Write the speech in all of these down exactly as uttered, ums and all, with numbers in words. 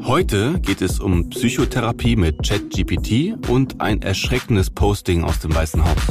Heute geht es um Psychotherapie mit ChatGPT und ein erschreckendes Posting aus dem Weißen Haus.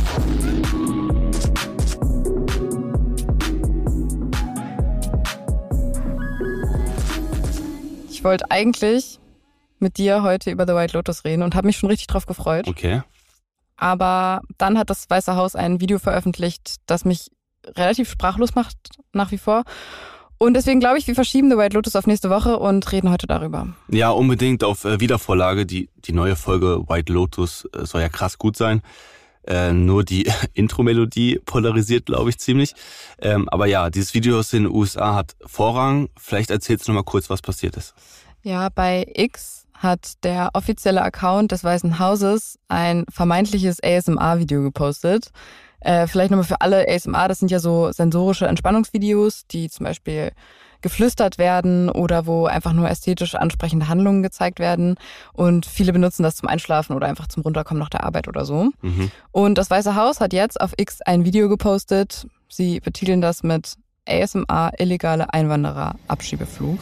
Ich wollte eigentlich mit dir heute über The White Lotus reden und habe mich schon richtig drauf gefreut. Okay. Aber dann hat das Weiße Haus ein Video veröffentlicht, das mich relativ sprachlos macht nach wie vor. Und deswegen glaube ich, wir verschieben The White Lotus auf nächste Woche und reden heute darüber. Ja, unbedingt auf äh, Wiedervorlage. Die, die neue Folge White Lotus äh, soll ja krass gut sein. Äh, nur die Intro-Melodie polarisiert, glaube ich, ziemlich. Ähm, aber ja, dieses Video aus den U S A hat Vorrang. Vielleicht erzählst du noch mal kurz, was passiert ist. Ja, bei X hat der offizielle Account des Weißen Hauses ein vermeintliches A S M R-Video gepostet. Äh, vielleicht nochmal für alle, A S M R, das sind ja so sensorische Entspannungsvideos, die zum Beispiel geflüstert werden oder wo einfach nur ästhetisch ansprechende Handlungen gezeigt werden. Und viele benutzen das zum Einschlafen oder einfach zum Runterkommen nach der Arbeit oder so. Mhm. Und das Weiße Haus hat jetzt auf X ein Video gepostet. Sie betiteln das mit A S M R, illegale Einwanderer-Abschiebeflug.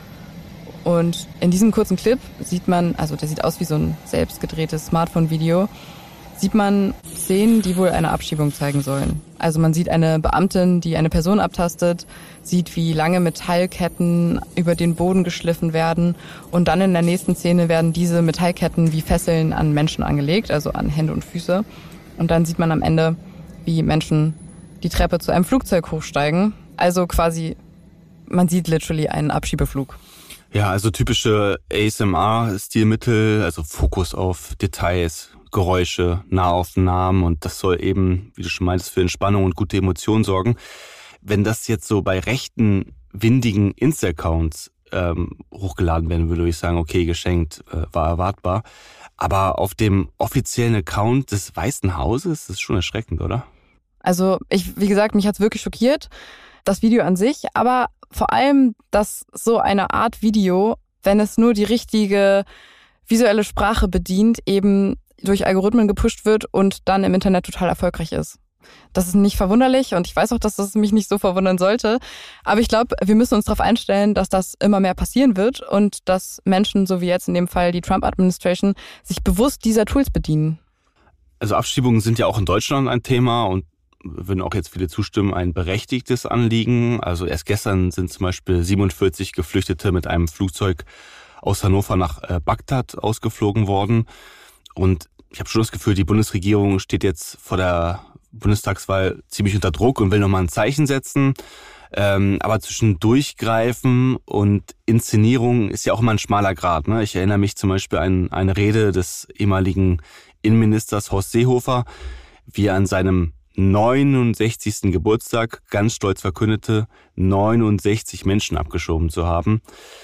Und in diesem kurzen Clip sieht man, also der sieht aus wie so ein selbstgedrehtes Smartphone-Video, sieht man Szenen, die wohl eine Abschiebung zeigen sollen. Also man sieht eine Beamtin, die eine Person abtastet, sieht, wie lange Metallketten über den Boden geschliffen werden und dann in der nächsten Szene werden diese Metallketten wie Fesseln an Menschen angelegt, also an Hände und Füße. Und dann sieht man am Ende, wie Menschen die Treppe zu einem Flugzeug hochsteigen. Also quasi, man sieht literally einen Abschiebeflug. Ja, also typische A S M R-Stilmittel, also Fokus auf Details, Geräusche, Nahaufnahmen und das soll eben, wie du schon meintest, für Entspannung und gute Emotionen sorgen. Wenn das jetzt so bei rechten, windigen Insta-Accounts ähm, hochgeladen werden würde, würde ich sagen, okay, geschenkt, äh, war erwartbar. Aber auf dem offiziellen Account des Weißen Hauses, das ist schon erschreckend, oder? Also ich, wie gesagt, mich hat's wirklich schockiert, das Video an sich, aber vor allem, dass so eine Art Video, wenn es nur die richtige visuelle Sprache bedient, eben durch Algorithmen gepusht wird und dann im Internet total erfolgreich ist. Das ist nicht verwunderlich und ich weiß auch, dass das mich nicht so verwundern sollte. Aber ich glaube, wir müssen uns darauf einstellen, dass das immer mehr passieren wird und dass Menschen, so wie jetzt in dem Fall die Trump-Administration, sich bewusst dieser Tools bedienen. Also Abschiebungen sind ja auch in Deutschland ein Thema und würden auch jetzt viele zustimmen, ein berechtigtes Anliegen. Also erst gestern sind zum Beispiel siebenundvierzig Geflüchtete mit einem Flugzeug aus Hannover nach Bagdad ausgeflogen worden. Und ich habe schon das Gefühl, die Bundesregierung steht jetzt vor der Bundestagswahl ziemlich unter Druck und will nochmal ein Zeichen setzen. Ähm, aber zwischen Durchgreifen und Inszenierung ist ja auch immer ein schmaler Grat. Ne? Ich erinnere mich zum Beispiel an eine Rede des ehemaligen Innenministers Horst Seehofer, wie er an seinem neunundsechzigsten Geburtstag ganz stolz verkündete, neunundsechzig Menschen abgeschoben zu haben.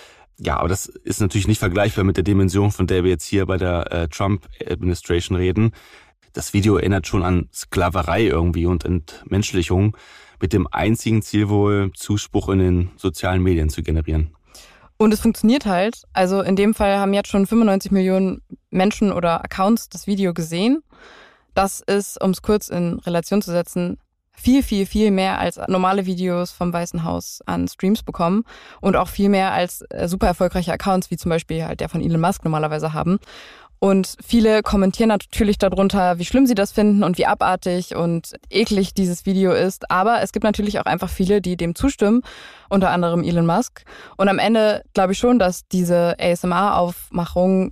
Ja, aber das ist natürlich nicht vergleichbar mit der Dimension, von der wir jetzt hier bei der äh, Trump-Administration reden. Das Video erinnert schon an Sklaverei irgendwie und Entmenschlichung, mit dem einzigen Ziel wohl, Zuspruch in den sozialen Medien zu generieren. Und es funktioniert halt. Also in dem Fall haben jetzt schon fünfundneunzig Millionen Menschen oder Accounts das Video gesehen. Das ist, um es kurz in Relation zu setzen, viel, viel, viel mehr als normale Videos vom Weißen Haus an Streams bekommen und auch viel mehr als super erfolgreiche Accounts, wie zum Beispiel halt der von Elon Musk normalerweise haben. Und viele kommentieren natürlich darunter, wie schlimm sie das finden und wie abartig und eklig dieses Video ist. Aber es gibt natürlich auch einfach viele, die dem zustimmen, unter anderem Elon Musk. Und am Ende glaube ich schon, dass diese A S M R-Aufmachung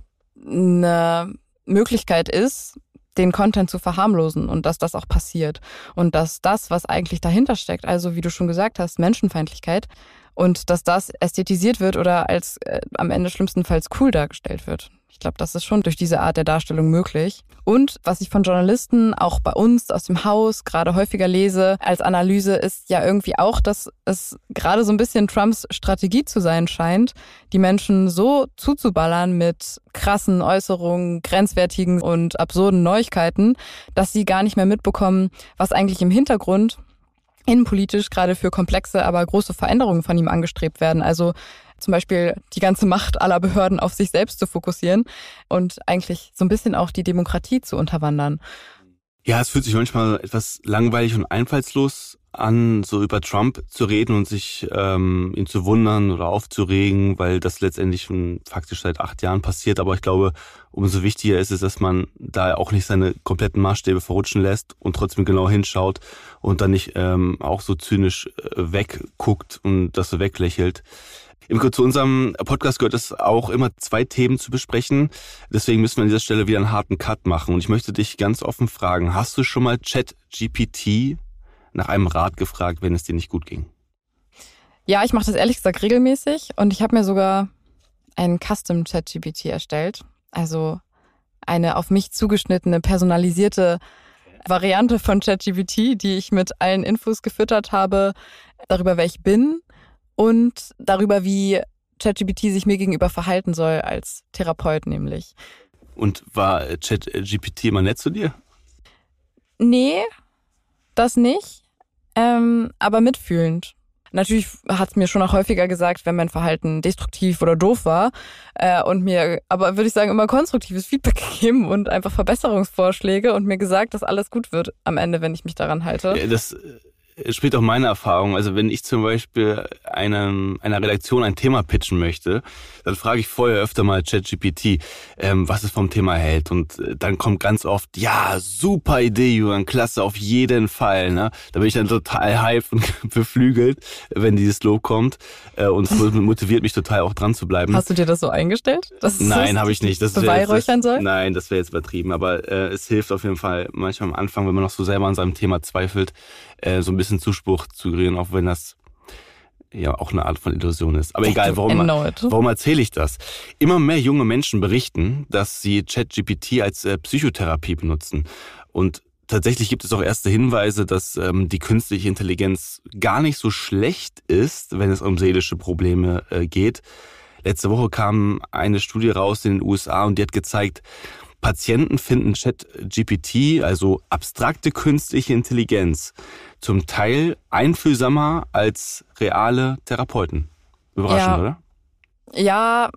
eine Möglichkeit ist, den Content zu verharmlosen und dass das auch passiert. Und dass das, was eigentlich dahinter steckt, also wie du schon gesagt hast, Menschenfeindlichkeit, und dass das ästhetisiert wird oder als äh, am Ende schlimmstenfalls cool dargestellt wird. Ich glaube, das ist schon durch diese Art der Darstellung möglich. Und was ich von Journalisten, auch bei uns aus dem Haus, gerade häufiger lese als Analyse, ist ja irgendwie auch, dass es gerade so ein bisschen Trumps Strategie zu sein scheint, die Menschen so zuzuballern mit krassen Äußerungen, grenzwertigen und absurden Neuigkeiten, dass sie gar nicht mehr mitbekommen, was eigentlich im Hintergrund innenpolitisch gerade für komplexe, aber große Veränderungen von ihm angestrebt werden. Also zum Beispiel die ganze Macht aller Behörden auf sich selbst zu fokussieren und eigentlich so ein bisschen auch die Demokratie zu unterwandern. Ja, es fühlt sich manchmal etwas langweilig und einfallslos an, so über Trump zu reden und sich ähm, ihn zu wundern oder aufzuregen, weil das letztendlich schon faktisch seit acht Jahren passiert. Aber ich glaube, umso wichtiger ist es, dass man da auch nicht seine kompletten Maßstäbe verrutschen lässt und trotzdem genau hinschaut und dann nicht ähm, auch so zynisch äh, wegguckt und das so weglächelt. Imke, zu unserem Podcast gehört es auch immer, zwei Themen zu besprechen. Deswegen müssen wir an dieser Stelle wieder einen harten Cut machen. Und ich möchte dich ganz offen fragen, hast du schon mal ChatGPT nach einem Rat gefragt, wenn es dir nicht gut ging? Ja, ich mache das ehrlich gesagt regelmäßig und ich habe mir sogar einen Custom ChatGPT erstellt. Also eine auf mich zugeschnittene, personalisierte Variante von ChatGPT, die ich mit allen Infos gefüttert habe, darüber, wer ich bin und darüber, wie ChatGPT sich mir gegenüber verhalten soll als Therapeut nämlich. Und war ChatGPT immer nett zu dir? Nee, das nicht, ähm, aber mitfühlend. Natürlich hat es mir schon auch häufiger gesagt, wenn mein Verhalten destruktiv oder doof war äh, und mir, aber würde ich sagen, immer konstruktives Feedback gegeben und einfach Verbesserungsvorschläge und mir gesagt, dass alles gut wird am Ende, wenn ich mich daran halte. Ja, das spielt auch meine Erfahrung. Also wenn ich zum Beispiel einem, einer Redaktion ein Thema pitchen möchte, dann frage ich vorher öfter mal ChatGPT, ähm, was es vom Thema hält. Und dann kommt ganz oft, ja, super Idee, Julian, klasse, auf jeden Fall. Ne? Da bin ich dann total hyped und beflügelt, wenn dieses Lob kommt. Äh, und es motiviert mich total auch dran zu bleiben. Hast du dir das so eingestellt? Dass Nein, habe ich nicht. Das beweihräuchern soll? Nein, das wäre jetzt übertrieben. Aber äh, es hilft auf jeden Fall manchmal am Anfang, wenn man noch so selber an seinem Thema zweifelt, äh, so ein bisschen Zuspruch zu kriegen, auch wenn das ja auch eine Art von Illusion ist. Aber egal, warum, warum erzähle ich das? Immer mehr junge Menschen berichten, dass sie ChatGPT als äh, Psychotherapie benutzen. Und tatsächlich gibt es auch erste Hinweise, dass ähm, die künstliche Intelligenz gar nicht so schlecht ist, wenn es um seelische Probleme äh, geht. Letzte Woche kam eine Studie raus in den U S A und die hat gezeigt, Patienten finden ChatGPT, also abstrakte künstliche Intelligenz, zum Teil einfühlsamer als reale Therapeuten. Überraschend, ja. oder? Ja,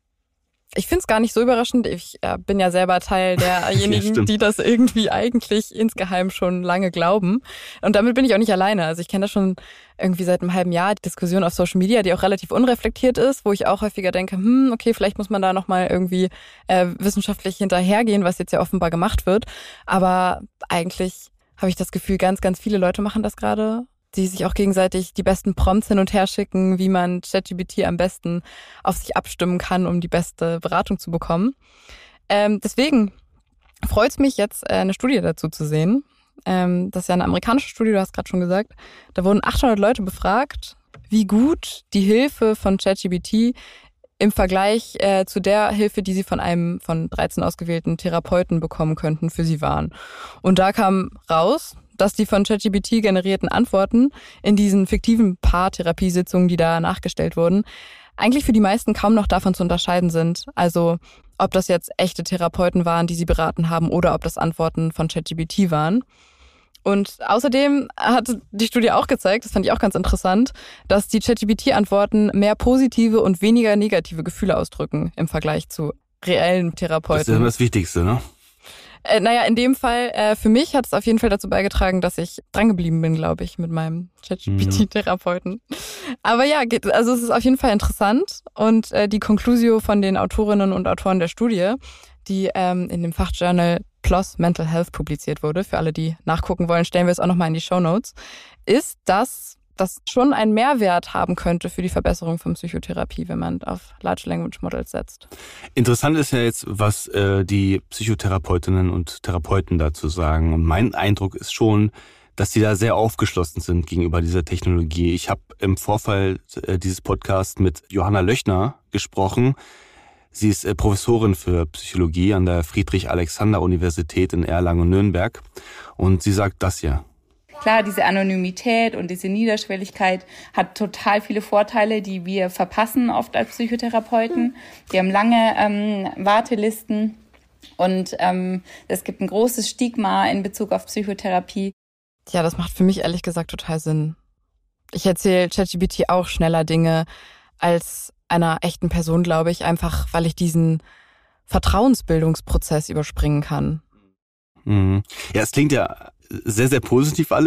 ich finde es gar nicht so überraschend. Ich äh, bin ja selber Teil derjenigen, ja, die das irgendwie eigentlich insgeheim schon lange glauben. Und damit bin ich auch nicht alleine. Also ich kenne das schon irgendwie seit einem halben Jahr, die Diskussion auf Social Media, die auch relativ unreflektiert ist, wo ich auch häufiger denke, hm, okay, vielleicht muss man da nochmal irgendwie äh, wissenschaftlich hinterhergehen, was jetzt ja offenbar gemacht wird. Aber eigentlich habe ich das Gefühl, ganz, ganz viele Leute machen das gerade, die sich auch gegenseitig die besten Prompts hin und her schicken, wie man ChatGPT am besten auf sich abstimmen kann, um die beste Beratung zu bekommen. Ähm, deswegen freut es mich jetzt, äh, eine Studie dazu zu sehen. Ähm, das ist ja eine amerikanische Studie, du hast gerade schon gesagt. Da wurden achthundert Leute befragt, wie gut die Hilfe von ChatGPT im Vergleich äh, zu der Hilfe, die sie von einem von dreizehn ausgewählten Therapeuten bekommen könnten, für sie waren. Und da kam raus, dass die von ChatGPT generierten Antworten in diesen fiktiven Paartherapiesitzungen, die da nachgestellt wurden, eigentlich für die meisten kaum noch davon zu unterscheiden sind. Also ob das jetzt echte Therapeuten waren, die sie beraten haben, oder ob das Antworten von ChatGPT waren. Und außerdem hat die Studie auch gezeigt, das fand ich auch ganz interessant, dass die ChatGPT-Antworten mehr positive und weniger negative Gefühle ausdrücken im Vergleich zu reellen Therapeuten. Das ist ja das Wichtigste, ne? Äh, naja, in dem Fall, äh, für mich hat es auf jeden Fall dazu beigetragen, dass ich drangeblieben bin, glaube ich, mit meinem ChatGPT-Therapeuten. Aber ja, geht, also es ist auf jeden Fall interessant. Und äh, die Conclusio von den Autorinnen und Autoren der Studie, die ähm, in dem Fachjournal P L O S Mental Health publiziert wurde, für alle, die nachgucken wollen, stellen wir es auch nochmal in die Shownotes, ist, dass das schon einen Mehrwert haben könnte für die Verbesserung von Psychotherapie, wenn man auf Large Language Models setzt. Interessant ist ja jetzt, was äh, die Psychotherapeutinnen und Therapeuten dazu sagen. Und mein Eindruck ist schon, dass die da sehr aufgeschlossen sind gegenüber dieser Technologie. Ich habe im Vorfall äh, dieses Podcasts mit Johanna Löchner gesprochen. Sie ist äh, Professorin für Psychologie an der Friedrich-Alexander-Universität in Erlangen-Nürnberg. Und sie sagt das ja. Klar, diese Anonymität und diese Niederschwelligkeit hat total viele Vorteile, die wir verpassen oft als Psychotherapeuten. Wir haben lange ähm, Wartelisten und ähm, es gibt ein großes Stigma in Bezug auf Psychotherapie. Ja, das macht für mich ehrlich gesagt total Sinn. Ich erzähle ChatGPT auch schneller Dinge als einer echten Person, glaube ich, einfach weil ich diesen Vertrauensbildungsprozess überspringen kann. Mhm. Ja, es klingt ja sehr, sehr positiv alles.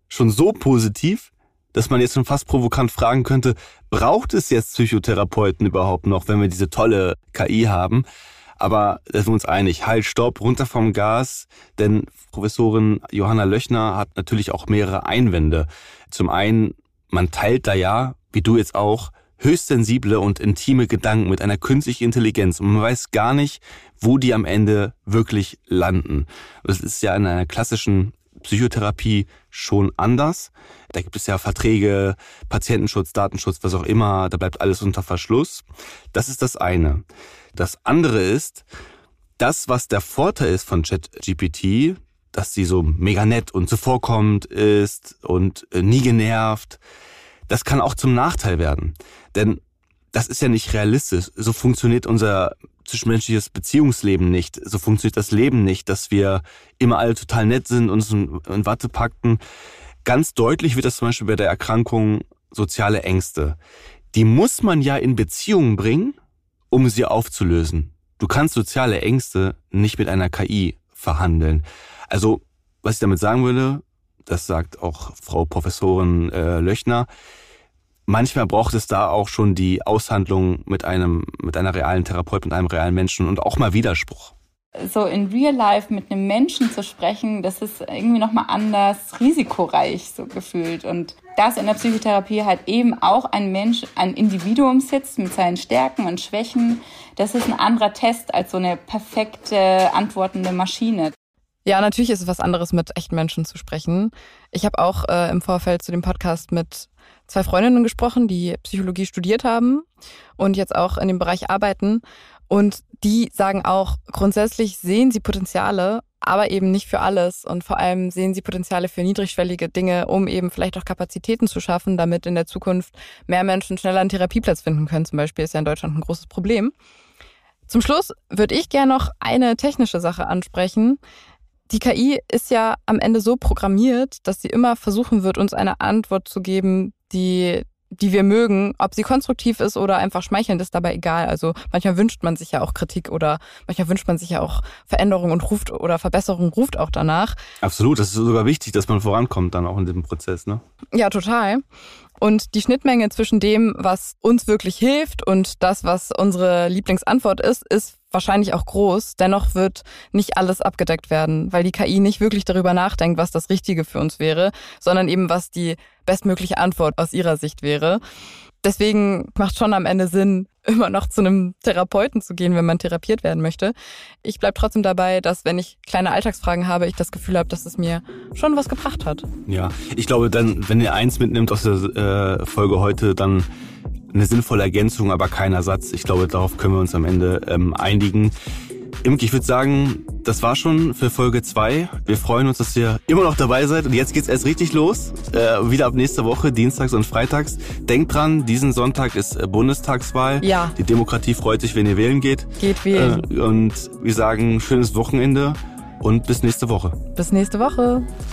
schon so positiv, dass man jetzt schon fast provokant fragen könnte, braucht es jetzt Psychotherapeuten überhaupt noch, wenn wir diese tolle K I haben? Aber da sind wir uns einig, halt, stopp, runter vom Gas, denn Professorin Johanna Löchner hat natürlich auch mehrere Einwände. Zum einen, man teilt da ja, wie du jetzt auch, höchst sensible und intime Gedanken mit einer künstlichen Intelligenz und man weiß gar nicht, wo die am Ende wirklich landen. Das ist ja in einer klassischen Psychotherapie schon anders. Da gibt es ja Verträge, Patientenschutz, Datenschutz, was auch immer, da bleibt alles unter Verschluss. Das ist das eine. Das andere ist, das, was der Vorteil ist von ChatGPT, dass sie so mega nett und zuvorkommend ist und nie genervt, das kann auch zum Nachteil werden. Denn das ist ja nicht realistisch. So funktioniert unser zwischenmenschliches Beziehungsleben nicht. So funktioniert das Leben nicht, dass wir immer alle total nett sind und uns in Watte packen. Ganz deutlich wird das zum Beispiel bei der Erkrankung soziale Ängste. Die muss man ja in Beziehungen bringen, um sie aufzulösen. Du kannst soziale Ängste nicht mit einer K I verhandeln. Also, was ich damit sagen würde, das sagt auch Frau Professorin äh, Löchner, manchmal braucht es da auch schon die Aushandlung mit einem, mit einer realen Therapeut, mit einem realen Menschen und auch mal Widerspruch. So in real life mit einem Menschen zu sprechen, das ist irgendwie nochmal anders risikoreich so gefühlt. Und dass in der Psychotherapie halt eben auch ein Mensch, ein Individuum sitzt mit seinen Stärken und Schwächen, das ist ein anderer Test als so eine perfekte antwortende Maschine. Ja, natürlich ist es was anderes, mit echten Menschen zu sprechen. Ich habe auch äh, im Vorfeld zu dem Podcast mit zwei Freundinnen gesprochen, die Psychologie studiert haben und jetzt auch in dem Bereich arbeiten. Und die sagen auch, grundsätzlich sehen sie Potenziale, aber eben nicht für alles. Und vor allem sehen sie Potenziale für niedrigschwellige Dinge, um eben vielleicht auch Kapazitäten zu schaffen, damit in der Zukunft mehr Menschen schneller einen Therapieplatz finden können. Zum Beispiel ist ja in Deutschland ein großes Problem. Zum Schluss würde ich gerne noch eine technische Sache ansprechen. Die K I ist ja am Ende so programmiert, dass sie immer versuchen wird, uns eine Antwort zu geben, die, die wir mögen. Ob sie konstruktiv ist oder einfach schmeichelnd, ist dabei egal. Also manchmal wünscht man sich ja auch Kritik oder manchmal wünscht man sich ja auch Veränderung und ruft oder Verbesserung ruft auch danach. Absolut, das ist sogar wichtig, dass man vorankommt dann auch in diesem Prozess, ne? Ja, total. Und die Schnittmenge zwischen dem, was uns wirklich hilft und das, was unsere Lieblingsantwort ist, ist wahrscheinlich auch groß. Dennoch wird nicht alles abgedeckt werden, weil die K I nicht wirklich darüber nachdenkt, was das Richtige für uns wäre, sondern eben, was die bestmögliche Antwort aus ihrer Sicht wäre. Deswegen macht schon am Ende Sinn, immer noch zu einem Therapeuten zu gehen, wenn man therapiert werden möchte. Ich bleib trotzdem dabei, dass, wenn ich kleine Alltagsfragen habe, ich das Gefühl habe, dass es mir schon was gebracht hat. Ja, ich glaube dann, wenn ihr eins mitnimmt aus der äh, Folge heute, dann eine sinnvolle Ergänzung, aber kein Ersatz. Ich glaube, darauf können wir uns am Ende ähm, einigen. Imke, ich würde sagen, das war schon für Folge zwei. Wir freuen uns, dass ihr immer noch dabei seid. Und jetzt geht's erst richtig los. Äh, wieder ab nächste Woche, dienstags und freitags. Denkt dran, diesen Sonntag ist äh, Bundestagswahl. Ja. Die Demokratie freut sich, wenn ihr wählen geht. Geht wählen. Äh, und wir sagen, schönes Wochenende und bis nächste Woche. Bis nächste Woche.